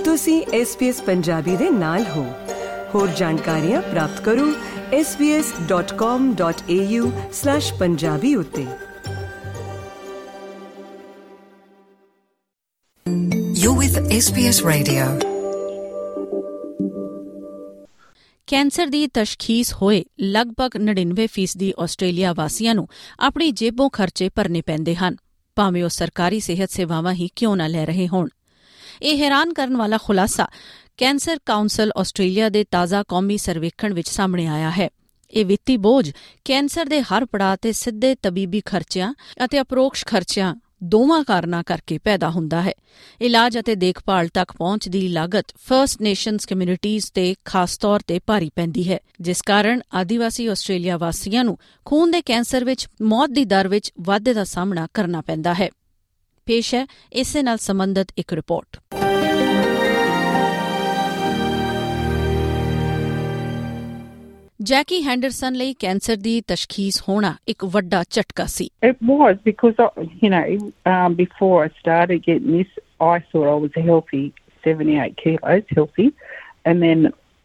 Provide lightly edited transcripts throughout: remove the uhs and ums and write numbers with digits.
ਤੁਸੀਂ SBS ਪੰਜਾਬੀ ਦੇ ਨਾਲ ਹੋ। ਹੋਰ ਜਾਣਕਾਰੀਆਂ ਪ੍ਰਾਪਤ ਕਰੋ sbs.com.au/punjabi ਉੱਤੇ। You're with SBS Radio. Cancer ਦੀ ਤਸ਼ਖੀਸ ਹੋਏ ਲਗਭਗ 99% ਆਸਟ੍ਰੇਲੀਆ ਵਾਸੀਆਂ ਨੂੰ ਆਪਣੀ ਜੇਬੋਂ ਖਰਚੇ ਭਰਨੇ ਪੈਂਦੇ ਹਨ, ਭਾਵੇਂ ਉਹ ਸਰਕਾਰੀ ਸਿਹਤ ਸੇਵਾਵਾਂ ਹੀ ਕਿਉਂ ਨਾ ਲੈ ਰਹੇ ਹੋਣ। ਇਹ ਹੈਰਾਨ ਕਰਨ ਵਾਲਾ ਖੁਲਾਸਾ ਕੈਂਸਰ ਕਾਉਂਸਲ ਆਸਟ੍ਰੇਲੀਆ ਦੇ ਤਾਜ਼ਾ ਕੌਮੀ ਸਰਵੇਖਣ ਵਿੱਚ ਸਾਹਮਣੇ ਆਇਆ ਹੈ। ਇਹ ਵਿੱਤੀ ਬੋਝ ਕੈਂਸਰ ਦੇ ਹਰ ਪੜਾਅ ਤੇ ਸਿੱਧੇ ਤਬੀਬੀ ਖਰਚਿਆਂ ਅਤੇ ਅਪਰੋਕਸ਼ ਖਰਚਿਆਂ ਦੋਵਾਂ ਕਾਰਨਾਂ ਕਰਕੇ ਪੈਦਾ ਹੁੰਦਾ ਹੈ। ਇਲਾਜ ਅਤੇ ਦੇਖਭਾਲ ਤੱਕ ਪਹੁੰਚ ਦੀ ਲਾਗਤ ਫਰਸਟ ਨੇਸ਼ਨਜ਼ ਕਮਿਊਨਿਟੀਜ਼ ਤੇ ਖਾਸ ਤੌਰ ਤੇ ਭਾਰੀ ਪੈਂਦੀ ਹੈ, ਜਿਸ ਕਾਰਨ ਆਦੀਵਾਸੀ ਆਸਟ੍ਰੇਲੀਆ ਵਾਸੀਆਂ ਨੂੰ ਖੂਨ ਦੇ ਕੈਂਸਰ ਵਿੱਚ ਮੌਤ ਦੀ ਦਰ ਵਿੱਚ ਵਾਧੇ ਦਾ ਸਾਹਮਣਾ ਕਰਨਾ ਪੈਂਦਾ ਹੈ। ਪੇਸ਼ ਹੈ ਇਸੇ ਨਾਲ ਸੰਬੰਧਿਤ ਇੱਕ ਰਿਪੋਰਟ। ਜੈਕੀ ਹੈਂਡਰਸਨ ਲਈ ਕੈਂਸਰ ਦੀ ਤਸ਼ਖੀਸ ਹੋਣਾ ਇੱਕ ਵੱਡਾ ਝਟਕਾ ਸੀ। It was because, before I started getting this, I thought I was healthy, 78 kilos healthy, and then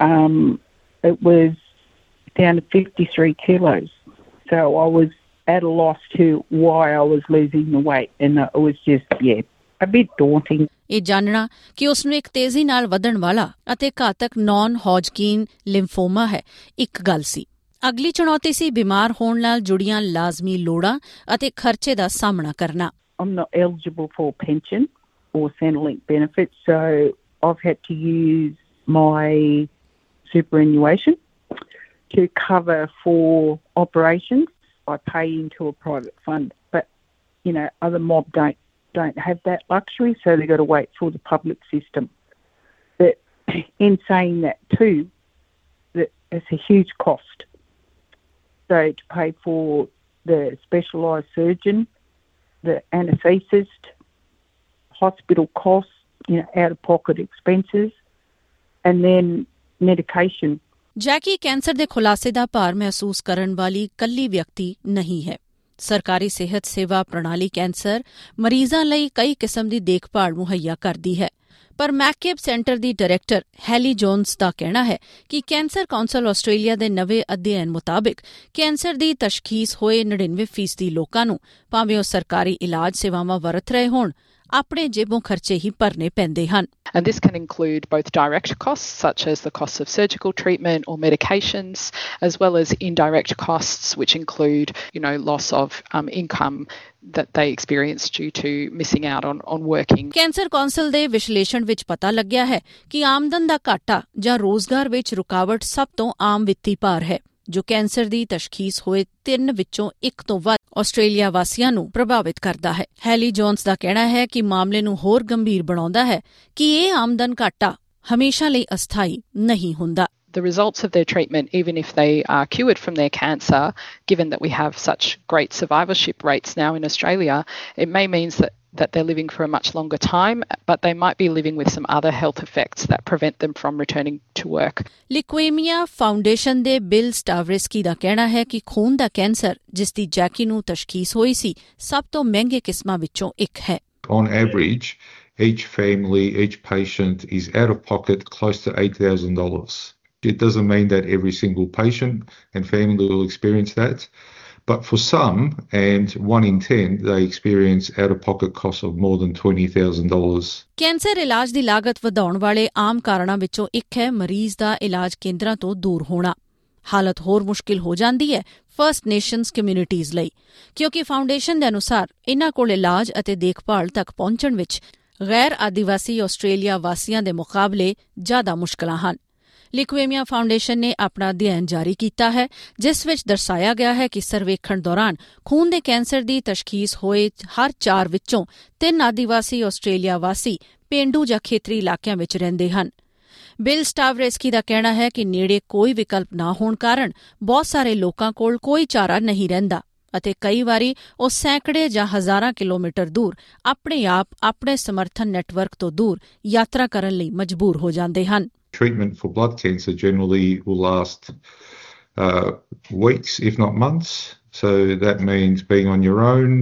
it was down to 53 kilos. So I was at a loss to why I was losing the weight, and it was just, a bit daunting. ਇਹ ਜਾਣਨਾ ਕਿ ਉਸ ਨੂੰ ਇੱਕ ਤੇਜ਼ੀ ਨਾਲ ਵਧਣ ਵਾਲਾ ਅਤੇ ਘਾਤਕ ਨੌਨ ਹੌਜਕਿਨ ਲਿੰਫੋਮਾ ਹੈ ਇੱਕ ਗੱਲ ਸੀ। ਅਗਲੀ ਚੁਣੌਤੀ ਸੀ ਬਿਮਾਰ ਹੋਣ ਨਾਲ ਜੁੜੀਆਂ ਲਾਜ਼ਮੀ ਲੋੜਾਂ ਅਤੇ ਖਰਚੇ ਦਾ ਸਾਹਮਣਾ ਕਰਨਾ। I'm not eligible for pension or Centrelink benefits, so I've had to use my superannuation to cover for operations. I pay into a private fund, but other mob don't have that luxury, so they've got to wait for the public system. But in saying that too, that it's a huge cost. So to pay for the specialised surgeon, the anaesthetist, hospital costs, out-of-pocket expenses, and then medication. Jackie cancer ਦੇ ਖੁਲਾਸੇ ਦਾ ਭਾਰ ਮਹਿਸੂਸ ਕਰਨ ਵਾਲੀ ਕੱਲੀ ਵਿਅਕਤੀ ਨਹੀਂ ਹੈ। ਸਰਕਾਰੀ ਸਿਹਤ ਸੇਵਾ ਪ੍ਰਣਾਲੀ ਕੈਂਸਰ ਮਰੀਜ਼ਾਂ ਲਈ ਕਈ ਕਿਸਮ ਦੀ ਦੇਖਭਾਲ ਮੁਹੱਈਆ ਕਰਦੀ ਹੈ, ਪਰ ਮੈਕਕੇਬ ਸੈਂਟਰ ਦੀ ਡਾਇਰੈਕਟਰ ਹੈਲੀ ਜੋਨਸ ਦਾ ਕਹਿਣਾ ਹੈ ਕਿ ਕੈਂਸਰ ਕਾਉਂਸਲ ਆਸਟ੍ਰੇਲੀਆ ਦੇ ਨਵੇਂ ਅਧਿਐਨ ਮੁਤਾਬਿਕ ਕੈਂਸਰ ਦੀ ਤਸ਼ਖੀਸ ਹੋਏ 99% ਲੋਕਾਂ ਨੂੰ, ਭਾਵੇਂ ਉਹ ਸਰਕਾਰੀ ਇਲਾਜ ਸੇਵਾਵਾਂ ਵਰਤ ਰਹੇ ਹੋਣ, ਆਪਣੇ ਜੇਬੋਂ ਖਰਚੇ ਹੀ ਭਰਨੇ ਪੈਂਦੇ ਹਨ। And this can include both direct costs, such as the cost of surgical treatment or medications, as well as indirect costs, which include, loss of income that they experience due to missing out on working. Cancer council ਦੇ ਵਿਸ਼ਲੇਸ਼ਣ ਵਿੱਚ ਪਤਾ ਲੱਗਿਆ ਹੈ ਕਿ ਆਮਦਨ ਦਾ ਘਾਟਾ ਜਾਂ ਰੋਜ਼ਗਾਰ ਵਿੱਚ ਰੁਕਾਵਟ ਸਭ ਤੋਂ ਆਮ ਵਿੱਤੀ ਭਾਰ ਹੈ, ਜੋ ਕੈਂਸਰ ਦੀ ਤਸ਼ਖੀਸ ਹੋਏ 3 ਵਿੱਚੋਂ 1 ਤੋਂ ਵੱਧ ਆਸਟ੍ਰੇਲੀਆ ਵਾਸੀਆਂ ਨੂੰ ਪ੍ਰਭਾਵਿਤ ਕਰਦਾ ਹੈ। ਹੈਲੀ ਜੋਨਸ ਦਾ ਕਹਿਣਾ ਹੈ ਕਿ ਮਾਮਲੇ ਨੂੰ ਹੋਰ ਗੰਭੀਰ ਬਣਾਉਂਦਾ ਹੈ ਕਿ ਇਹ ਆਮਦਨ ਘਾਟਾ ਹਮੇਸ਼ਾ ਲਈ ਅਸਥਾਈ ਨਹੀਂ ਹੁੰਦਾ। The results of their treatment, even if they are cured from their cancer, given that we have such great survivorship rates now in Australia, it may mean that they're living for a much longer time, but they might be living with some other health effects that prevent them from returning to work. Leukaemia foundation ਦੇ Bill Stavreski ਦਾ ਕਹਿਣਾ ਹੈ ਕਿ ਖੂਨ ਦਾ cancer, ਜਿਸ ਦੀ Jackie ਨੂੰ ਤਸ਼ਖੀਸ ਹੋਈ ਸੀ, ਸਭ ਤੋਂ ਮਹਿੰਗੇ ਕਿਸਮਾਂ ਵਿੱਚੋਂ ਇੱਕ ਹੈ। On average, each family, each patient is out of pocket close to $8,000. It doesn't mean that every single patient and family will experience that. But for some, and 1 in 10, they experience out-of-pocket costs of more than $20,000. Cancer ਇਲਾਜ ਦੀ ਲਾਗਤ ਵਧਾਉਣ ਵਾਲੇ ਆਮ ਕਾਰਨਾਂ ਵਿੱਚੋਂ ਇੱਕ ਹੈ ਮਰੀਜ਼ ਦਾ ਇਲਾਜ ਕੇਂਦਰਾਂ ਤੋਂ ਦੂਰ ਹੋਣਾ। ਹਾਲਤ ਹੋਰ ਮੁਸ਼ਕਿਲ ਹੋ ਜਾਂਦੀ ਹੈ ਫਰਸਟ ਨੇਸ਼ਨਜ਼ ਕਮਿਊਨਿਟੀਜ਼ ਲਈ, ਕਿਉਂਕਿ ਫਾਊਂਡੇਸ਼ਨ ਦੇ ਅਨੁਸਾਰ ਇਨ੍ਹਾਂ ਕੋਲ ਇਲਾਜ ਅਤੇ ਦੇਖਭਾਲ ਤੱਕ ਪਹੁੰਚਣ ਵਿੱਚ ਗੈਰ ਆਦੀਵਾਸੀ ਆਸਟ੍ਰੇਲੀਆ ਵਾਸੀਆਂ ਦੇ ਮੁਕਾਬਲੇ ਜ਼ਿਆਦਾ ਮੁਸ਼ਕਲਾਂ ਹਨ। ਲਿਕੁਏਮੀਆ ਫਾਊਂਡੇਸ਼ਨ ਨੇ ਆਪਣਾ ਅਧਿਐਨ ਜਾਰੀ ਕੀਤਾ ਹੈ, ਜਿਸ ਵਿੱਚ ਦਰਸਾਇਆ ਗਿਆ ਹੈ ਕਿ ਸਰਵੇਖਣ ਦੌਰਾਨ ਖੂਨ ਦੇ ਕੈਂਸਰ ਦੀ ਤਸ਼ਖੀਸ ਹੋਏ ਹਰ 4 ਵਿੱਚੋਂ 3 ਆਦੀਵਾਸੀ ਆਸਟ੍ਰੇਲੀਆ ਵਾਸੀ ਪੇਂਡੂ ਜਾਂ ਖੇਤਰੀ ਇਲਾਕਿਆਂ ਵਿੱਚ ਰਹਿੰਦੇ ਹਨ। ਬਿਲ ਸਟਾਵਰੇਸਕੀ ਦਾ ਕਹਿਣਾ ਹੈ ਕਿ ਨੇੜੇ ਕੋਈ ਵਿਕਲਪ ਨਾ ਹੋਣ ਕਾਰਨ ਬਹੁਤ ਸਾਰੇ ਲੋਕਾਂ ਕੋਲ ਕੋਈ ਚਾਰਾ ਨਹੀਂ ਰਹਿੰਦਾ ਅਤੇ ਕਈ ਵਾਰੀ ਉਹ ਸੈਂਕੜੇ ਜਾਂ ਹਜ਼ਾਰਾਂ ਕਿਲੋਮੀਟਰ ਦੂਰ ਆਪਣੇ ਆਪ ਆਪਣੇ ਸਮਰਥਨ ਨੈਟਵਰਕ ਤੋਂ ਦੂਰ ਯਾਤਰਾ ਕਰਨ ਲਈ ਮਜਬੂਰ ਹੋ ਜਾਂਦੇ ਹਨ। Treatment for blood cancer generally will last weeks, if not months. So that means being on your own,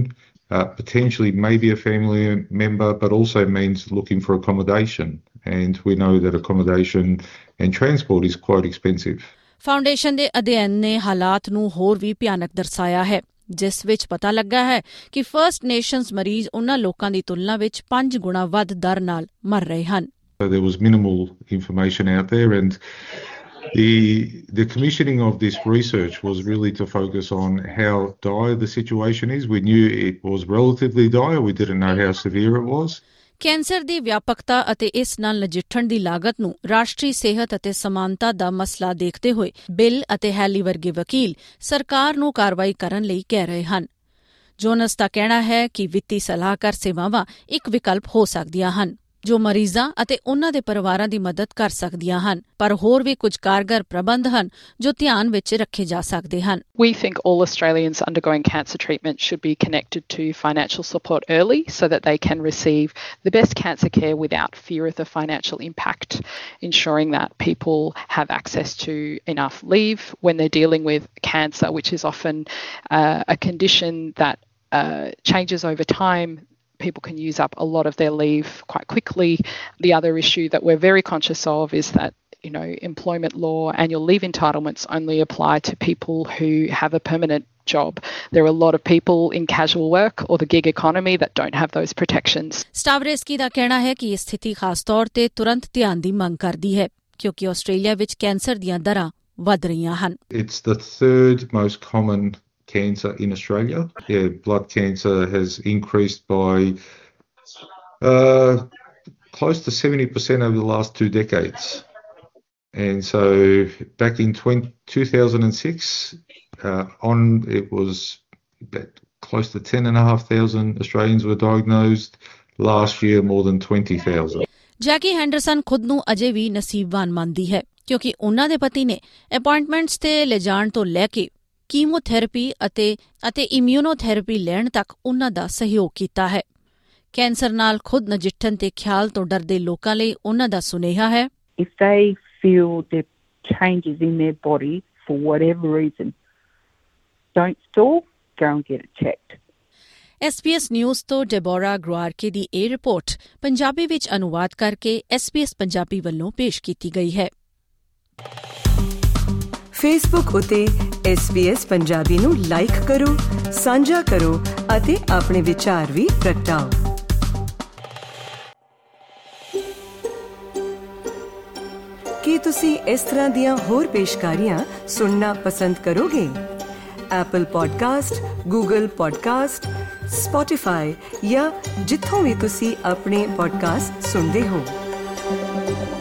potentially maybe a family member, but also means looking for accommodation. And we know that accommodation and transport is quite expensive. Foundation ਦੇ ਅਧਿਐਨ ਨੇ ਹਾਲਾਤ ਨੂੰ ਹੋਰ ਵੀ ਭਿਆਨਕ ਦਰਸਾਇਆ ਹੈ, ਜਿਸ ਵਿੱਚ ਪਤਾ ਲੱਗਾ ਹੈ ਕਿ ਫਰਸਟ ਨੇਸ਼ਨਸ ਮਰੀਜ਼ ਉਨ੍ਹਾਂ ਲੋਕਾਂ ਦੀ ਤੁਲਨਾ ਵਿੱਚ 5 ਗੁਣਾ ਵੱਧ ਦਰ ਨਾਲ ਮਰ ਰਹੇ ਹਨ। So there was minimal information out there, and the commissioning of this research was really to focus on how dire the situation is. We knew it was relatively dire. We didn't know how severe it was. Cancer ਦੀ ਵਿਆਪਕਤਾ ਅਤੇ ਇਸ ਨਾਲ ਨਜਿੱਠਣ ਦੀ ਲਾਗਤ ਨੂੰ ਰਾਸ਼ਟਰੀ ਸਿਹਤ ਅਤੇ ਸਮਾਨਤਾ ਦਾ ਮਸਲਾ ਦੇਖਦੇ ਹੋਏ ਬਿੱਲ ਅਤੇ ਹੈਲੀ ਵਰਗੇ ਵਕੀਲ ਸਰਕਾਰ ਨੂੰ ਕਾਰਵਾਈ ਕਰਨ ਲਈ ਕਹਿ ਰਹੇ ਹਨ। ਜੋਨਸ ਦਾ ਕਹਿਣਾ ਹੈ ਕਿ ਵਿੱਤੀ ਸਲਾਹਕਾਰ ਸੇਵਾਵਾਂ ਇੱਕ ਵਿਕਲਪ ਹੋ ਸਕਦੀਆਂ ਹਨ ਜੋ ਮਰੀਜ਼ਾਂ ਅਤੇ ਉਨ੍ਹਾਂ ਦੇ ਪਰਿਵਾਰਾਂ ਦੀ ਮਦਦ ਕਰ ਸਕਦੀਆਂ ਹਨ, ਪਰ ਹੋਰ ਵੀ ਕੁਝ ਕਾਰਗਰ ਪ੍ਰਬੰਧ ਹਨ ਜੋ ਧਿਆਨ ਵਿੱਚ ਰੱਖੇ ਜਾ ਸਕਦੇ ਹਨ। We think all Australians undergoing cancer treatment should be connected to financial support early so that they can receive the best cancer care without fear of the financial impact, ensuring that people have access to enough leave when they're dealing with cancer, which is often a condition that changes over time. People can use up a lot of their leave quite quickly. The other issue that we're very conscious of is that, employment law annual leave entitlements only apply to people who have a permanent job. There are a lot of people in casual work or the gig economy that don't have those protections. ਸਟਾਵਰੇਸਕੀ ਦਾ ਕਹਿਣਾ ਹੈ ਕਿ ਇਹ ਸਥਿਤੀ ਖਾਸ ਤੌਰ ਤੇ ਤੁਰੰਤ ਧਿਆਨ ਦੀ ਮੰਗ ਕਰਦੀ ਹੈ ਕਿਉਂਕਿ ਆਸਟ੍ਰੇਲੀਆ ਵਿੱਚ ਕੈਂਸਰ ਦੀਆਂ ਦਰਾਂ ਵਧ ਰਹੀਆਂ ਹਨ। It's the third most common cancer in Australia. Blood cancer has increased by close to 70% over the last 2 decades. And so back in 2006, it was close to 10,500 Australians were diagnosed. Last year, more than 20,000. Jackie Henderson ਖੁਦ ਨੂੰ ਅਜੇ ਵੀ ਨਸੀਬਵਾਨ ਮੰਨਦੀ ਹੈ ਕਿਉਂਕਿ ਉਨ੍ਹਾਂ ਦੇ ਪਤੀ ਨੇ appointments ਤੇ ਲਿਜਾਣ ਤੋਂ ਲੈ ਕੇ ਕੀਮੋਥੈਰੇਪੀ ਅਤੇ ਇਮਿਊਨੋਥੈਰੇਪੀ ਲੈਣ ਤੱਕ ਉਨ੍ਹਾਂ ਦਾ ਸਹਿਯੋਗ ਕੀਤਾ ਹੈ। ਕੈਂਸਰ ਨਾਲ ਖੁਦ ਨਜਿੱਠਣ ਤੇ ਖਿਆਲ ਤੋਂ ਡਰਦੇ ਲੋਕਾਂ ਲਈ ਉਨ੍ਹਾਂ ਦਾ ਸੁਨੇਹਾ ਹੈ, If they feel there are changes in their body for whatever reason, don't stall, go and get it checked. SBS news ਤੋਂ ਡੈਬੋਰਾ ਗਰੁਆਰਕੇ ਦੀ ਇਹ ਰਿਪੋਰਟ ਪੰਜਾਬੀ ਵਿੱਚ ਅਨੁਵਾਦ ਕਰਕੇ SBS ਪੰਜਾਬੀ ਵੱਲੋਂ ਪੇਸ਼ ਕੀਤੀ ਗਈ ਹੈ। ਫੇਸਬੁੱਕ ਉਤੇ SBS ਪੰਜਾਬੀ ਨੂੰ ਲਾਈਕ ਕਰੋ, ਸਾਂਝਾ ਕਰੋ ਅਤੇ ਆਪਣੇ ਵਿਚਾਰ ਵੀ ਪ੍ਰਗਟਾਓ। ਕੀ ਤੁਸੀਂ ਇਸ ਤਰ੍ਹਾਂ ਦੀਆਂ ਹੋਰ ਪੇਸ਼ਕਾਰੀਆਂ ਸੁਣਨਾ ਪਸੰਦ ਕਰੋਗੇ? Apple podcast, Google podcast, Spotify ਜਾਂ ਜਿੱਥੋਂ ਵੀ ਤੁਸੀਂ ਆਪਣੇ ਪੋਡਕਾਸਟ ਸੁਣਦੇ ਹੋ।